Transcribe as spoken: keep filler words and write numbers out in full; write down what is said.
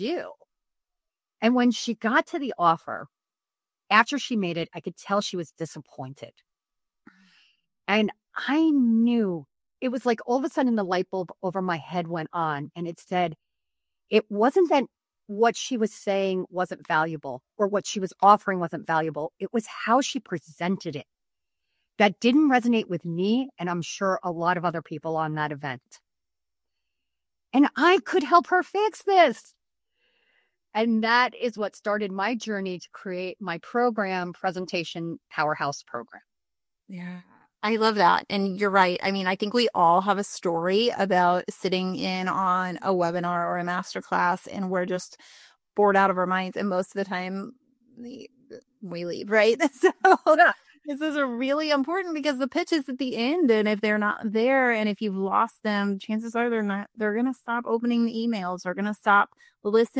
you. And when she got to the offer, after she made it, I could tell she was disappointed. And I knew it was like all of a sudden the light bulb over my head went on and it said, it wasn't that what she was saying wasn't valuable or what she was offering wasn't valuable. It was how she presented it that didn't resonate with me, and I'm sure a lot of other people on that event. And I could help her fix this. And that is what started my journey to create my program, Presentation Powerhouse Program. Yeah, I love that. And you're right. I mean, I think we all have a story about sitting in on a webinar or a masterclass and we're just bored out of our minds. And most of the time we, we leave, right? So Yeah. This is a really important because the pitch is at the end. And if they're not there and if you've lost them, chances are they're not, they're going to stop opening the emails. They're going to stop listening.